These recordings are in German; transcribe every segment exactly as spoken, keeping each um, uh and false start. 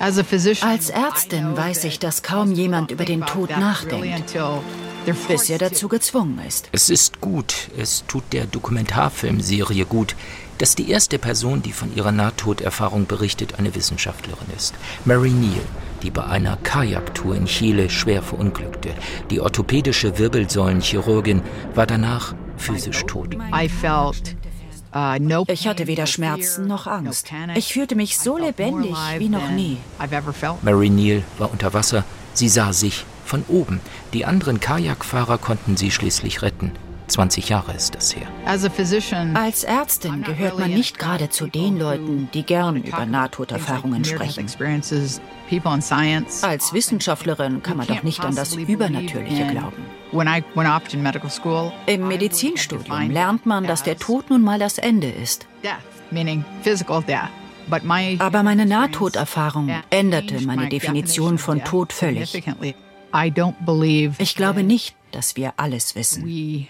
Als Ärztin weiß ich, dass kaum jemand über den Tod nachdenkt, bis er dazu gezwungen ist. Es ist gut, es tut der Dokumentarfilmserie gut, dass die erste Person, die von ihrer Nahtoderfahrung berichtet, eine Wissenschaftlerin ist. Mary Neal, die bei einer Kajaktour in Chile schwer verunglückte. Die orthopädische Wirbelsäulenchirurgin war danach physisch tot. Ich hatte weder Schmerzen noch Angst. Ich fühlte mich so lebendig wie noch nie. Mary Neal war unter Wasser. Sie sah sich von oben. Die anderen Kajakfahrer konnten sie schließlich retten. zwanzig Jahre ist das her. Als Ärztin gehört man nicht gerade zu den Leuten, die gern über Nahtoderfahrungen sprechen. Als Wissenschaftlerin kann man doch nicht an das Übernatürliche glauben. Im Medizinstudium lernt man, dass der Tod nun mal das Ende ist. Aber meine Nahtoderfahrung änderte meine Definition von Tod völlig. Ich glaube nicht, dass wir alles wissen.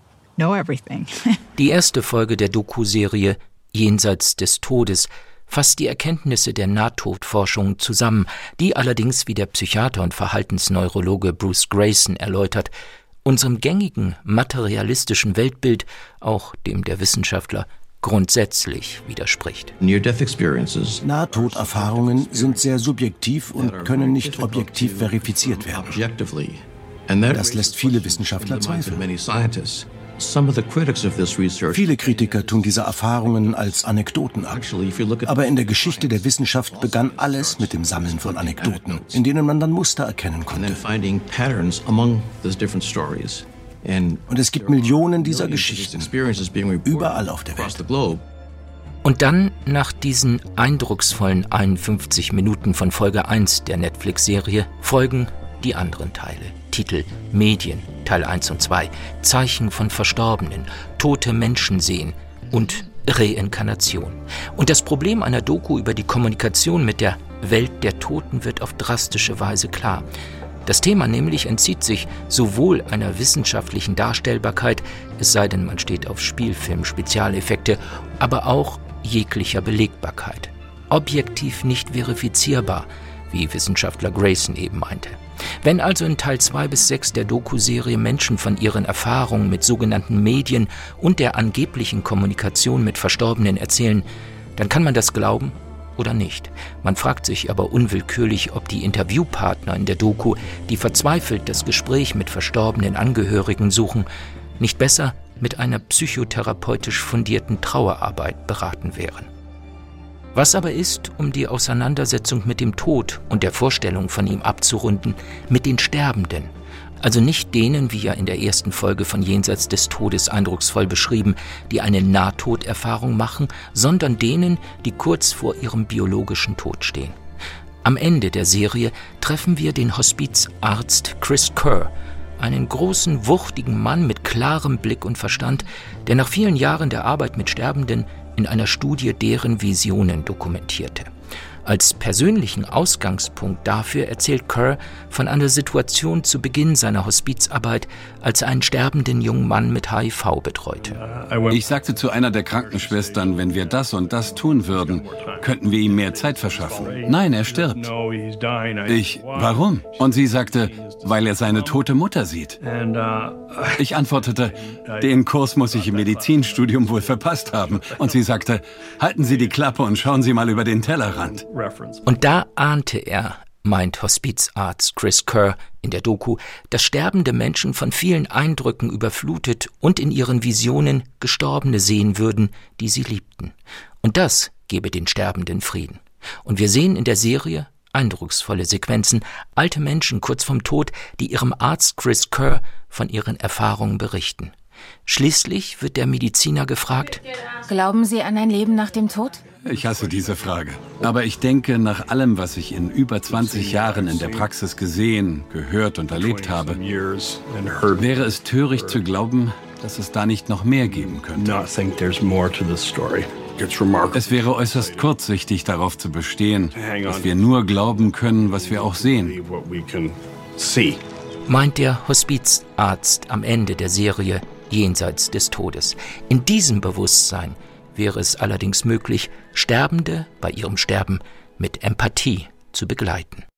Die erste Folge der Doku-Serie Jenseits des Todes fasst die Erkenntnisse der Nahtodforschung zusammen, die allerdings, wie der Psychiater und Verhaltensneurologe Bruce Greyson erläutert, unserem gängigen materialistischen Weltbild, auch dem der Wissenschaftler, grundsätzlich widerspricht. Nahtoderfahrungen sind sehr subjektiv und können nicht objektiv verifiziert werden. Das lässt viele Wissenschaftler zweifeln. Viele Kritiker tun diese Erfahrungen als Anekdoten ab. Aber in der Geschichte der Wissenschaft begann alles mit dem Sammeln von Anekdoten, in denen man dann Muster erkennen konnte. Und es gibt Millionen dieser Geschichten, überall auf der Welt. Und dann, nach diesen eindrucksvollen einundfünfzig Minuten von Folge eins der Netflix-Serie, folgen die anderen Teile. Titel: Medien, Teil eins und zwei, Zeichen von Verstorbenen, tote Menschen sehen und Reinkarnation. Und das Problem einer Doku über die Kommunikation mit der Welt der Toten wird auf drastische Weise klar. Das Thema nämlich entzieht sich sowohl einer wissenschaftlichen Darstellbarkeit, es sei denn, man steht auf Spielfilm-Spezialeffekte, aber auch jeglicher Belegbarkeit. Objektiv nicht verifizierbar, wie Wissenschaftler Greyson eben meinte. Wenn also in Teil zwei bis sechs der Doku-Serie Menschen von ihren Erfahrungen mit sogenannten Medien und der angeblichen Kommunikation mit Verstorbenen erzählen, dann kann man das glauben oder nicht. Man fragt sich aber unwillkürlich, ob die Interviewpartner in der Doku, die verzweifelt das Gespräch mit verstorbenen Angehörigen suchen, nicht besser mit einer psychotherapeutisch fundierten Trauerarbeit beraten wären. Was aber ist, um die Auseinandersetzung mit dem Tod und der Vorstellung von ihm abzurunden, mit den Sterbenden? Also nicht denen, wie ja in der ersten Folge von Jenseits des Todes eindrucksvoll beschrieben, die eine Nahtoderfahrung machen, sondern denen, die kurz vor ihrem biologischen Tod stehen. Am Ende der Serie treffen wir den Hospizarzt Chris Kerr, einen großen, wuchtigen Mann mit klarem Blick und Verstand, der nach vielen Jahren der Arbeit mit Sterbenden in einer Studie deren Visionen dokumentierte. Als persönlichen Ausgangspunkt dafür erzählt Kerr von einer Situation zu Beginn seiner Hospizarbeit, als er einen sterbenden jungen Mann mit H I V betreute. Ich sagte zu einer der Krankenschwestern, wenn wir das und das tun würden, könnten wir ihm mehr Zeit verschaffen. Nein, er stirbt. Ich, warum? Und sie sagte, weil er seine tote Mutter sieht. Ich antwortete, den Kurs muss ich im Medizinstudium wohl verpasst haben. Und sie sagte, halten Sie die Klappe und schauen Sie mal über den Tellerrand. Und da ahnte er, meint Hospizarzt Chris Kerr in der Doku, dass sterbende Menschen von vielen Eindrücken überflutet und in ihren Visionen Gestorbene sehen würden, die sie liebten. Und das gebe den Sterbenden Frieden. Und wir sehen in der Serie eindrucksvolle Sequenzen, alte Menschen kurz vorm Tod, die ihrem Arzt Chris Kerr von ihren Erfahrungen berichten. Schließlich wird der Mediziner gefragt: Glauben Sie an ein Leben nach dem Tod? Ich hasse diese Frage. Aber ich denke, nach allem, was ich in über zwanzig Jahren in der Praxis gesehen, gehört und erlebt habe, wäre es töricht zu glauben, dass es da nicht noch mehr geben könnte. Es wäre äußerst kurzsichtig, darauf zu bestehen, dass wir nur glauben können, was wir auch sehen. Meint der Hospizarzt am Ende der Serie Jenseits des Todes. In diesem Bewusstsein wäre es allerdings möglich, Sterbende bei ihrem Sterben mit Empathie zu begleiten.